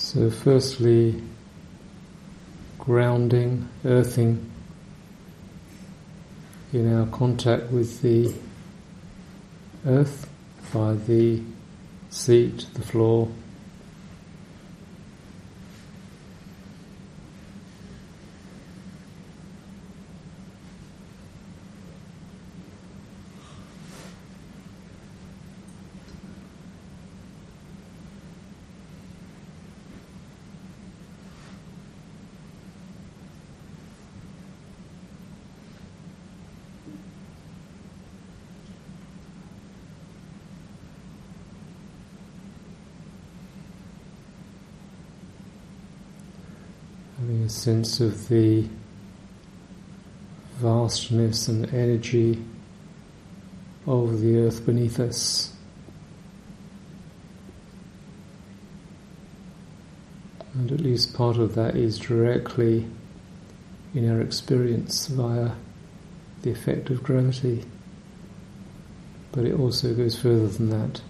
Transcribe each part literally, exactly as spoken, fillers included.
So firstly, grounding, earthing in our contact with the earth by the seat, the floor. Having a sense of the vastness and energy of the earth beneath us. And at least part of that is directly in our experience via the effect of gravity. But it also goes further than that.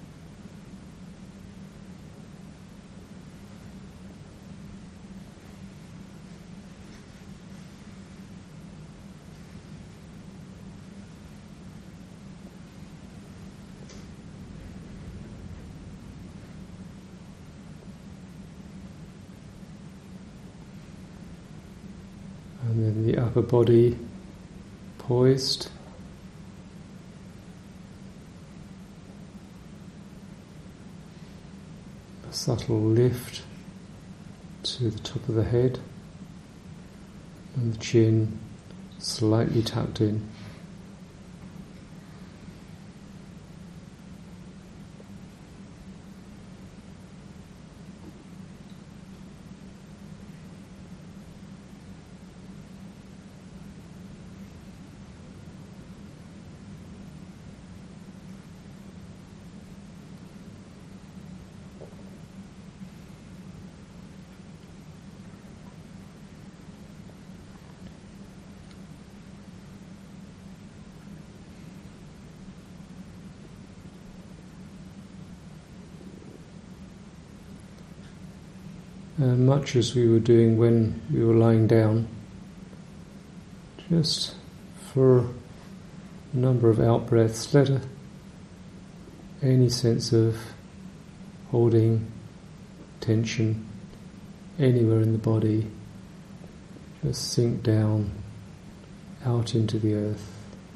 And then the upper body poised. A subtle lift to the top of the head, and the chin slightly tucked in. And much as we were doing when we were lying down, just for a number of out-breaths, let a, any sense of holding tension anywhere in the body just sink down out into the earth.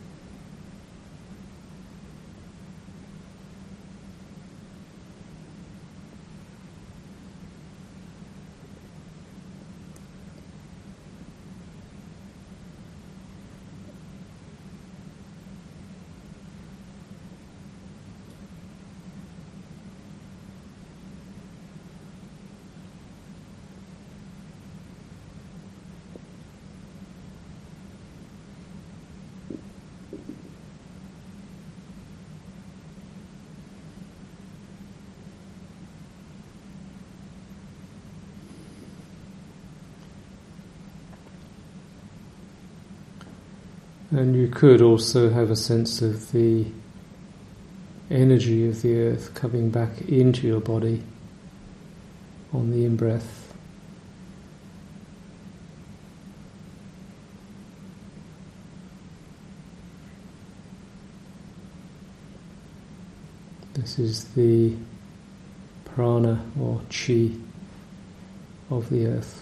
And you could also have a sense of the energy of the earth coming back into your body on the in-breath. This is the prana or chi of the earth.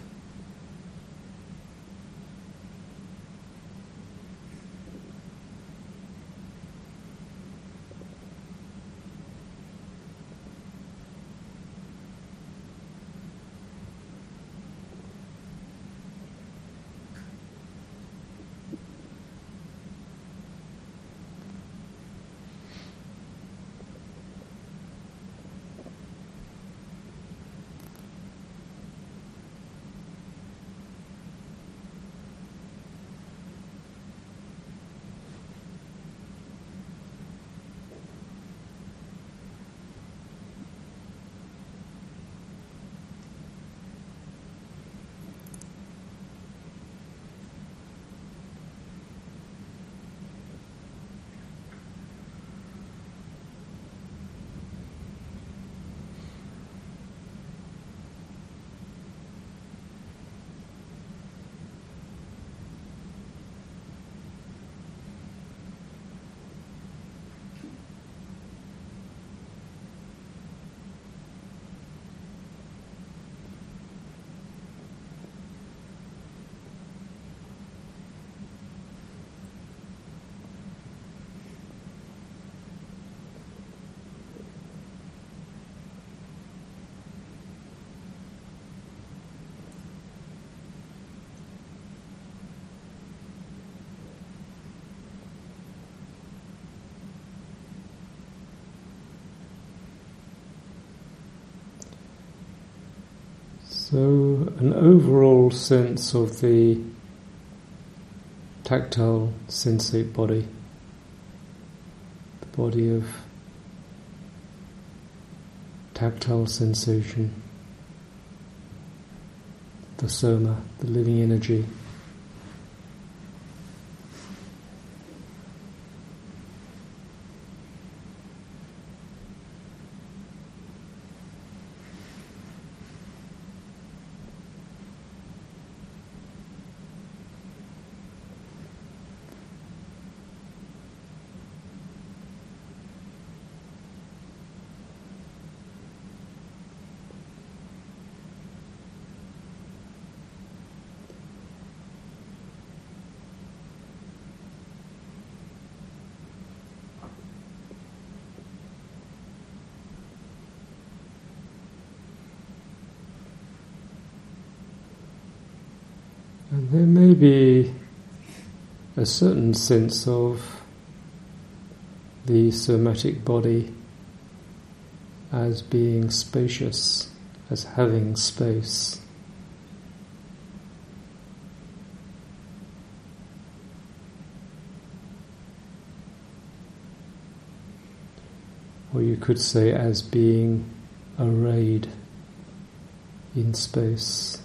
So, an overall sense of the tactile sensate body, the body of tactile sensation, the soma, the living energy. And there may be a certain sense of the somatic body as being spacious, as having space. Or you could say as being arrayed in space.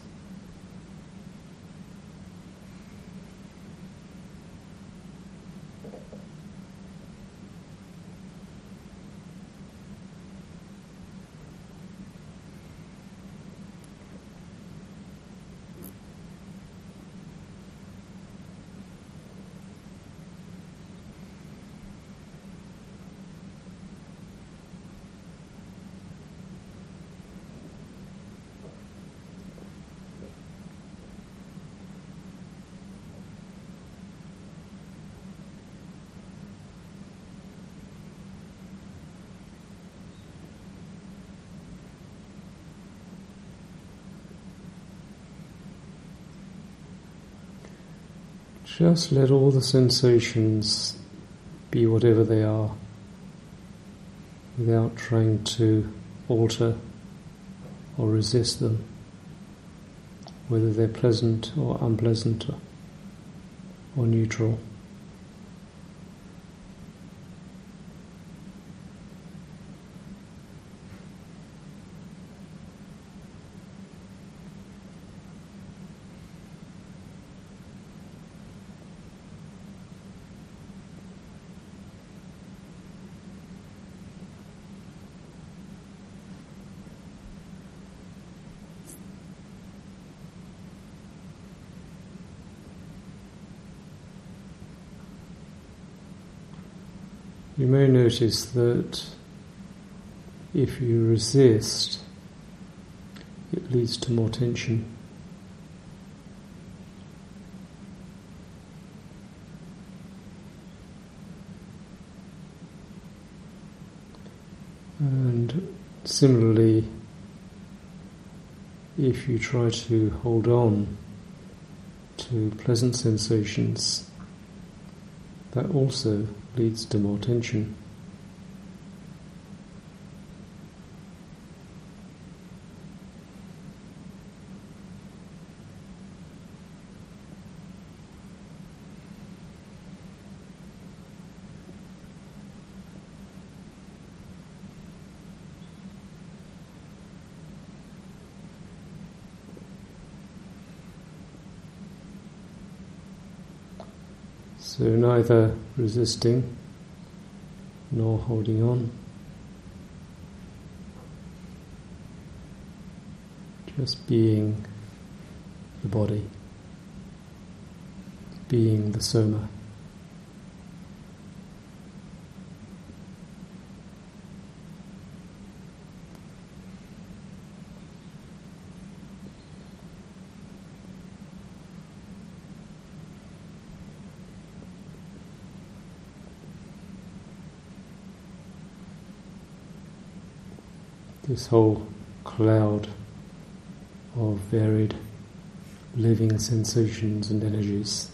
Just let all the sensations be whatever they are, without trying to alter or resist them, whether they're pleasant or unpleasant or neutral. You may notice that if you resist, it leads to more tension. And similarly, if you try to hold on to pleasant sensations, that also leads to more tension. So neither resisting nor holding on, just being the body, being the soma. This whole cloud of varied living sensations and energies.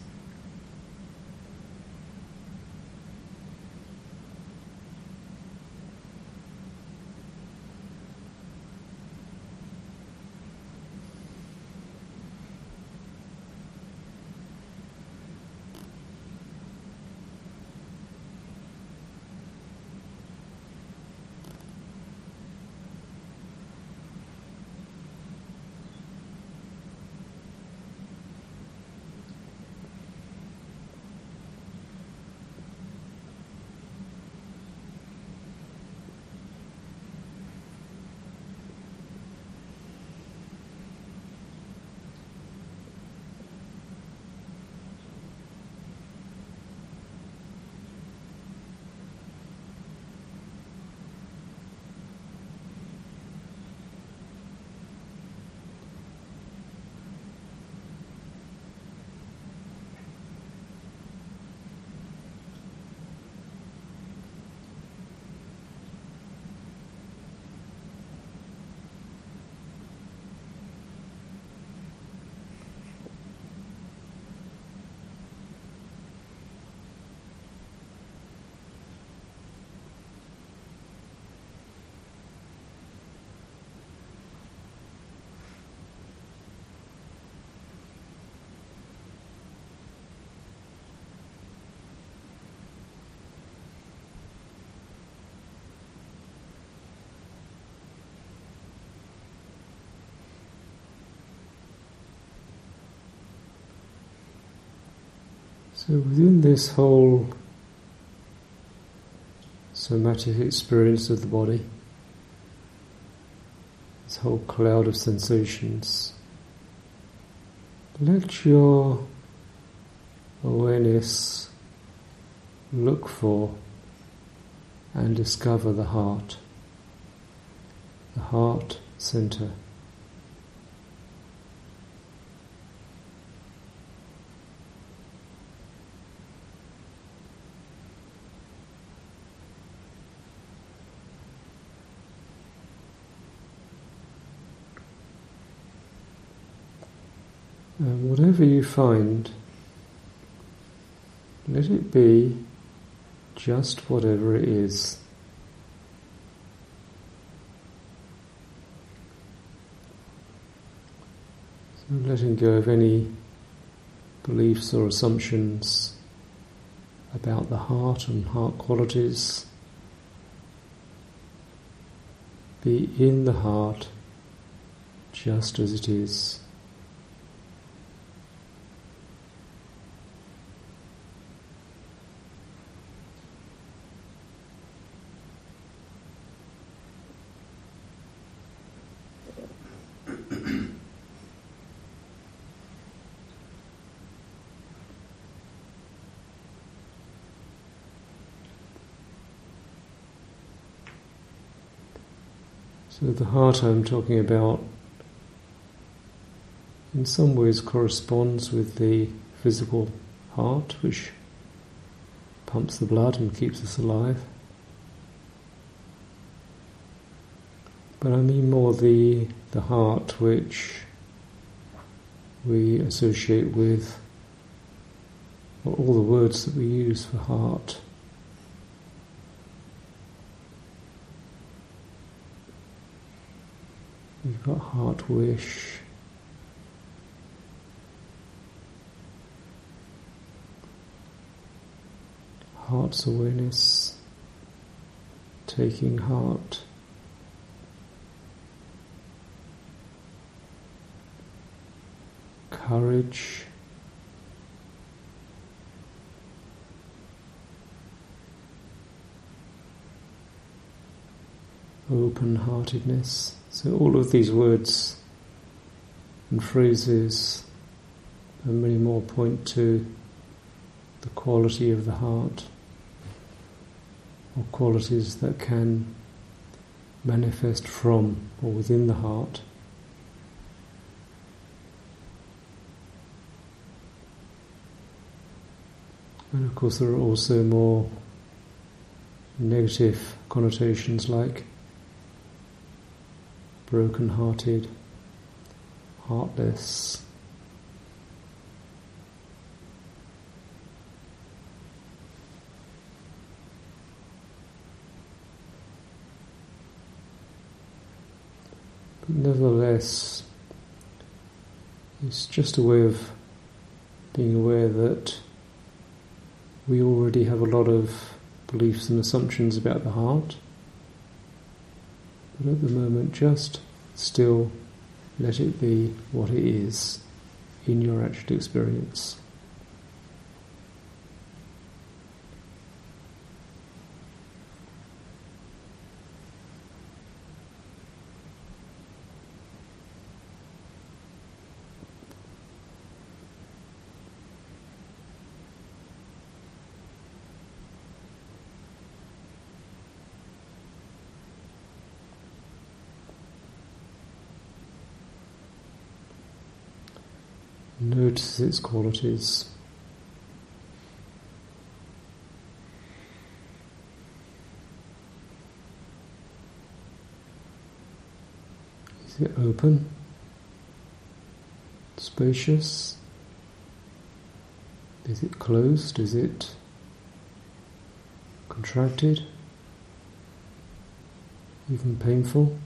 So within this whole somatic experience of the body, this whole cloud of sensations, let your awareness look for and discover the heart, the heart center. And whatever you find, let it be just whatever it is. So letting go of any beliefs or assumptions about the heart and heart qualities. Be in the heart just as it is. So the heart I'm talking about in some ways corresponds with the physical heart, which pumps the blood and keeps us alive. But I mean more the the heart which we associate with all the words that we use for heart. You've got heart wish, heart's awareness, taking heart, courage, open-heartedness. So all of these words and phrases and many more point to the quality of the heart, or qualities that can manifest from or within the heart. And of course there are also more negative connotations like broken-hearted, heartless. But nevertheless, it's just a way of being aware that we already have a lot of beliefs and assumptions about the heart. But at the moment, just still let it be what it is in your actual experience. Notice its qualities. Is it open? Spacious? Is it closed? Is it contracted? Even painful?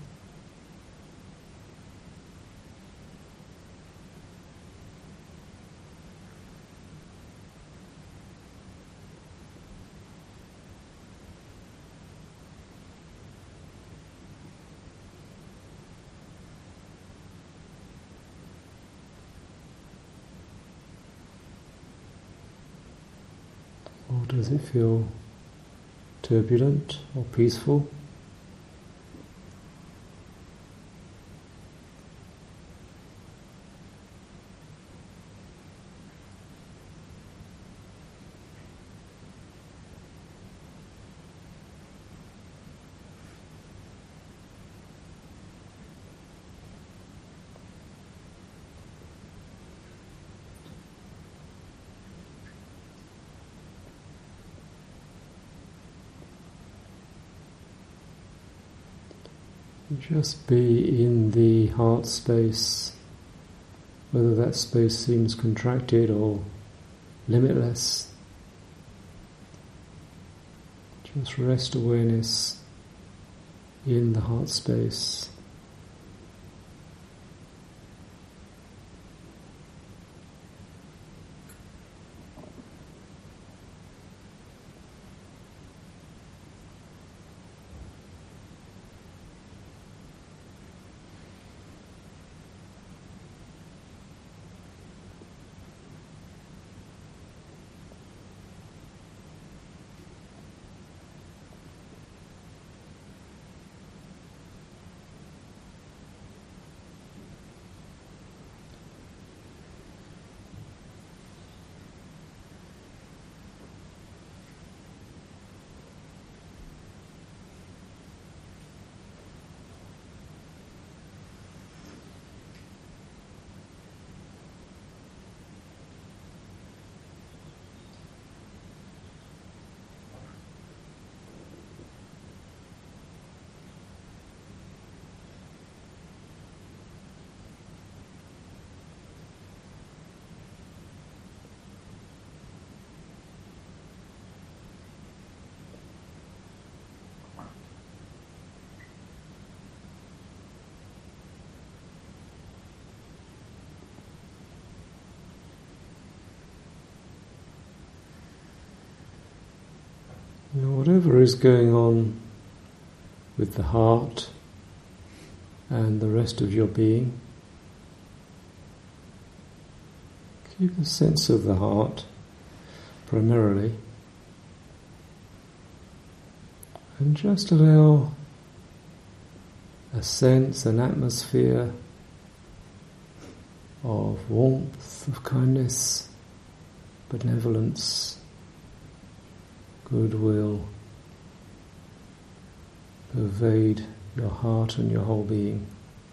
does it feel turbulent or peaceful? Just be in the heart space, whether that space seems contracted or limitless. Just rest awareness in the heart space. Now, whatever is going on with the heart and the rest of your being, keep a sense of the heart primarily, and just allow a sense, an atmosphere of warmth, of kindness, benevolence, goodwill pervade your heart and your whole being.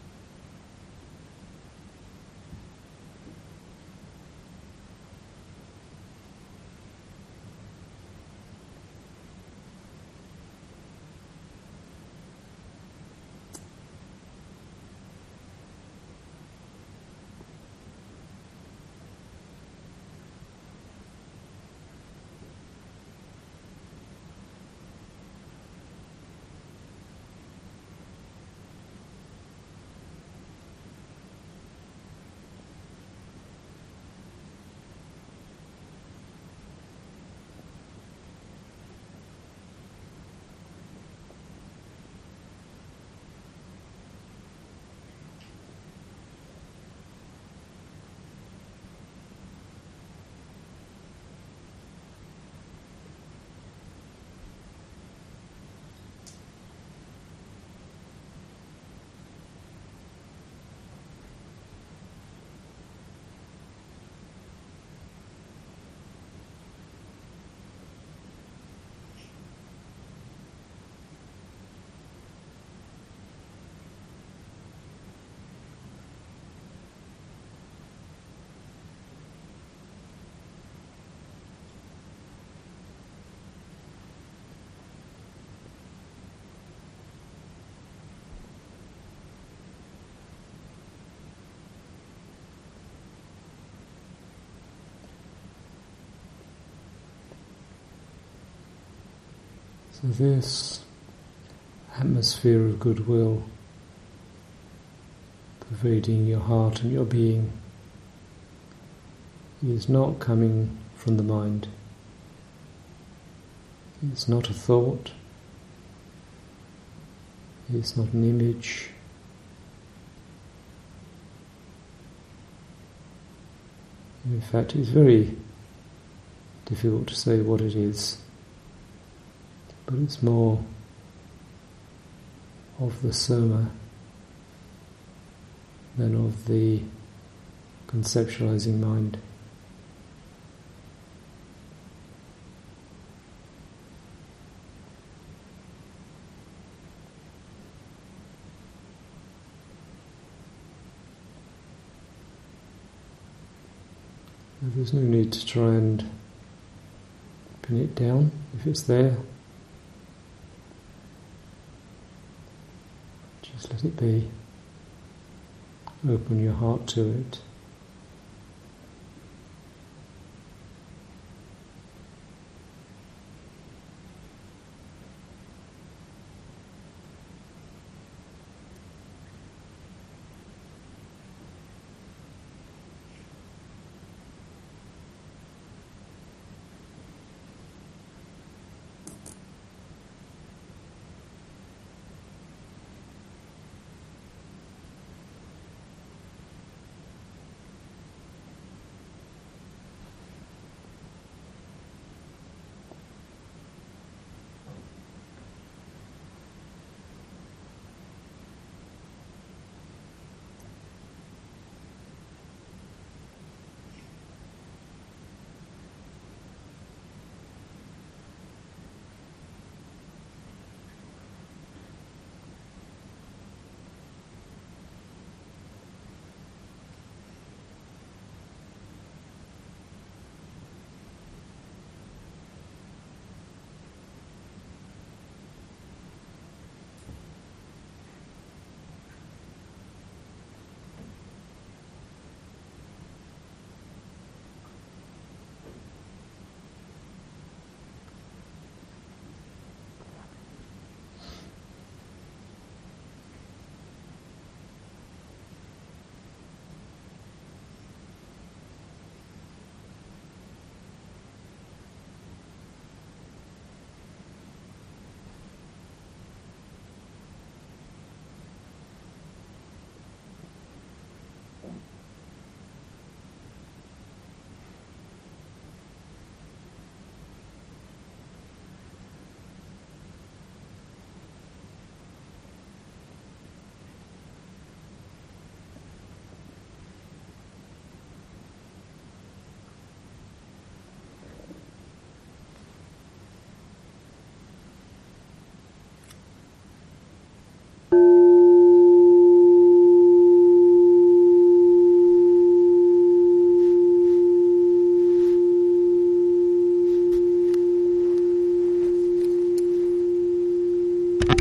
So this atmosphere of goodwill pervading your heart and your being is not coming from the mind. It's not a thought. It's not an image. In fact, it's very difficult to say what it is, but it's more of the soma than of the conceptualizing mind. There's no need to try and pin it down if it's there. Just let it be. Open your heart to it.